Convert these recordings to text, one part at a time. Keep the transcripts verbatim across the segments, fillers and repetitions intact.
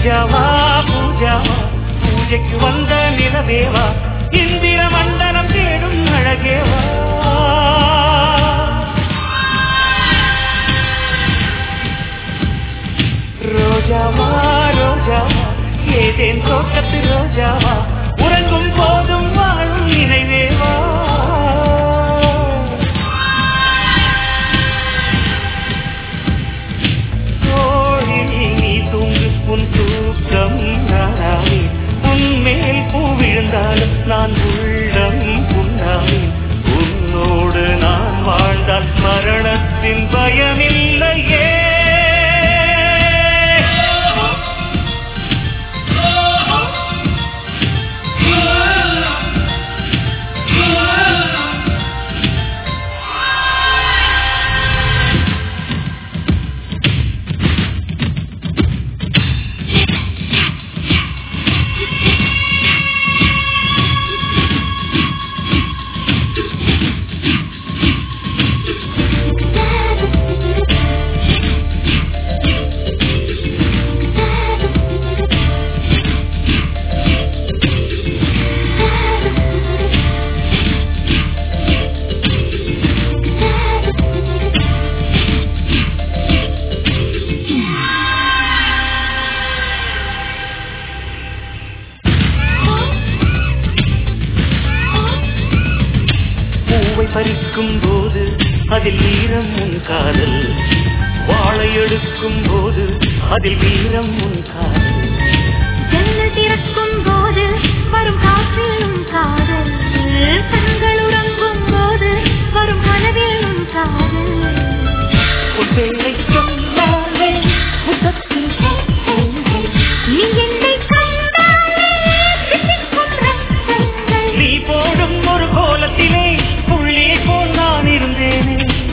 ரோஜாவா பூஜாவா பூஜைக்கு வந்த நிலவேவா இந்திர மண்டலம் தேடும் அழகேவா ரோஜாவா ரோஜாவா ஏதேன் தோட்டத்து ரோஜாவா உறங்கும் போதும் வாழும் நினைவேவா தோழி நீ தூங்கு உன் தூக்கம் நானாவே உன்மேல் பூ விழுந்தாலும் நான் உள்ளம் புண்ணாவே உன்னோடு நான் வாழ்ந்தால் மரணத்தின் பயமில்லையே பறிக்கும் போது அதில் வீரம் உன் காதல் வாழை எடுக்கும் போது அதில் வீரம் உன் காதல் ஜன்னல் திறக்கும் போது வரும் காற்றில் உன் காதல் கண்கள் உறங்கும் போது வரும் கனவில் உன் காதல் உன் பேரை சொன்னாலே முத்தத்தில் நீ என்னை கண்டாலே நீ போடும் ஒரு கோலத்திலே நான் இருந்தேனே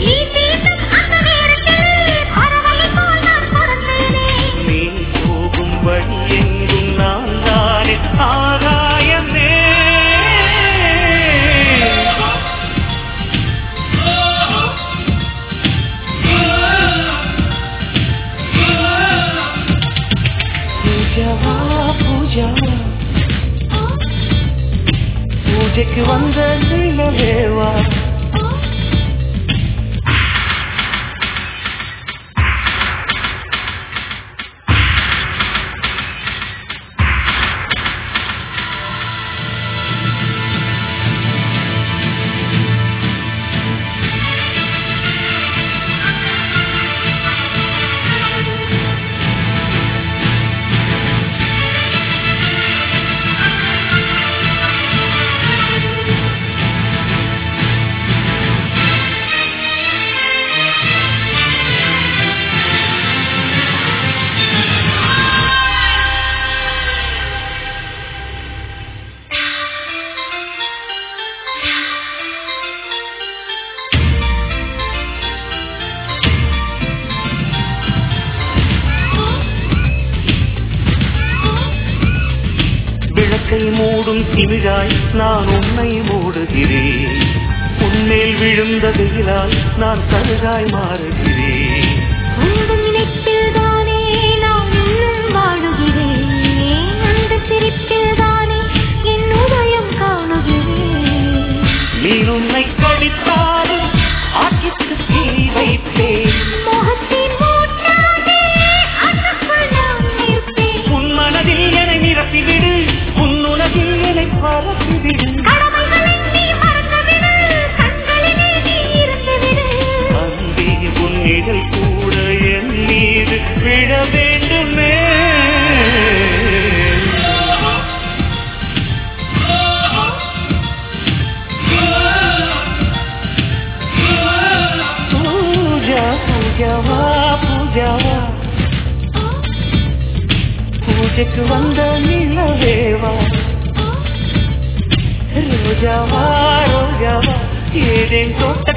நீ போகும் வழி எங்கும் நான் தானே ஆகாயமே பூஜாவா பூஜாவா பூஜைக்கு வந்த நிலவேவா மூடும் திமிழாய் நான் உன்னை மூடுகிறேன் உன்மேல் விழுந்த வெயிலால் நான் கழுகாய் மாறுகிறேன் உங்கள் நினைப்பில் தானே நான் இன்னும் வாழுகிறேன் அந்த சிரிப்பில் தானே என் உதயம் காணுகிறேன் நீ உன்னை கடித்தாலும் ஆட்சிக்கு தீ வைப்பேன் மோகத்தின் மூச்சாகே அதற்குள் நான் நிற்பேன் உன் மனதில் என்னை நிரப்பிவிடு உன்னுலகில் என்னை பரப்பிவிடு கடமைகளை நீ மறந்துவிடு கண்களிலே நீ இருந்துவிடு அன்பே உன் நிழல் கூட என் மீது விழ வேண்டுமே பூஜா பூஜாவா பூஜாவா பூஜைக்கு வந்த நிலவேவா ரோஜாவா ரோஜாவா ஏதேன் தோட்ட